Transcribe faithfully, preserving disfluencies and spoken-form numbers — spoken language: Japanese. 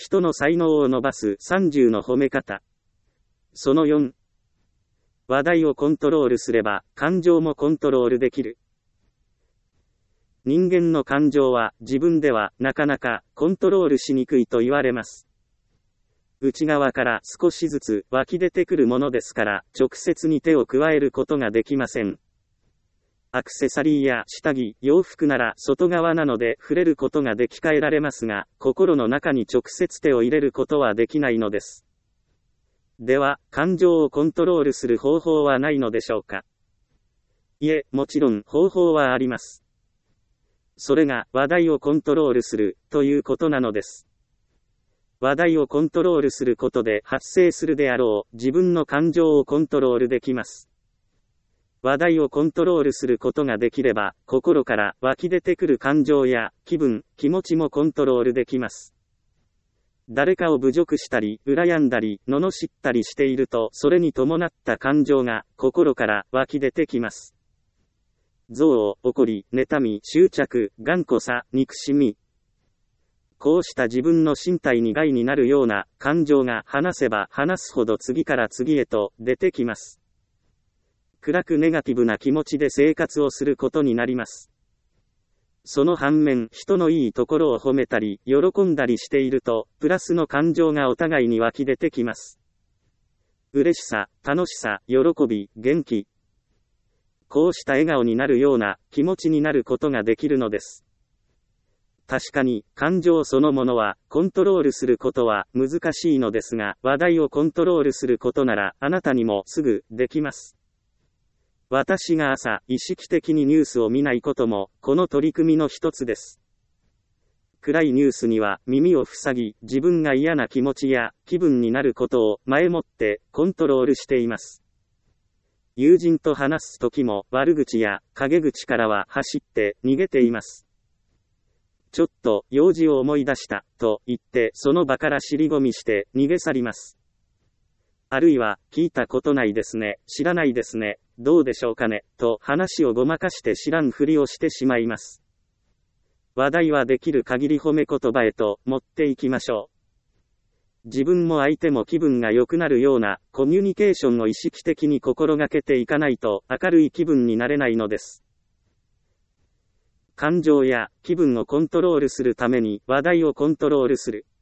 人の才能を伸ばすさんじゅうの褒め方。そのよん。話題をコントロールすれば、感情もコントロールできる。人間の感情は自分ではなかなかコントロールしにくいと言われます。内側から少しずつ湧き出てくるものですから、直接に手を加えることができません。アクセサリーや下着、洋服なら外側なので触れることができ換えられますが、心の中に直接手を入れることはできないのです。では、感情をコントロールする方法はないのでしょうか。いえ、もちろん方法はあります。それが話題をコントロールするということなのです。話題をコントロールすることで発生するであろう自分の感情をコントロールできます。話題をコントロールすることができれば、心から湧き出てくる感情や気分、気持ちもコントロールできます。誰かを侮辱したり、羨んだり、罵ったりしていると、それに伴った感情が心から湧き出てきます。憎悪、怒り、妬み、執着、頑固さ、憎しみ。こうした自分の身体に害になるような感情が話せば話すほど次から次へと出てきます。暗くネガティブな気持ちで生活をすることになります。その反面、人のいいところを褒めたり、喜んだりしていると、プラスの感情がお互いに湧き出てきます。嬉しさ、楽しさ、喜び、元気。こうした笑顔になるような気持ちになることができるのです。確かに、感情そのものは、コントロールすることは難しいのですが、話題をコントロールすることなら、あなたにもすぐできます。私が朝、意識的にニュースを見ないことも、この取り組みの一つです。暗いニュースには耳を塞ぎ、自分が嫌な気持ちや気分になることを前もってコントロールしています。友人と話すときも悪口や陰口からは走って逃げています。ちょっと用事を思い出したと言ってその場から尻込みして逃げ去ります。あるいは聞いたことないですね、知らないですね、どうでしょうかねと話をごまかして知らんふりをしてしまいます。話題はできる限り褒め言葉へと持っていきましょう。自分も相手も気分が良くなるようなコミュニケーションを意識的に心がけていかないと明るい気分になれないのです。感情や気分をコントロールするために話題をコントロールする。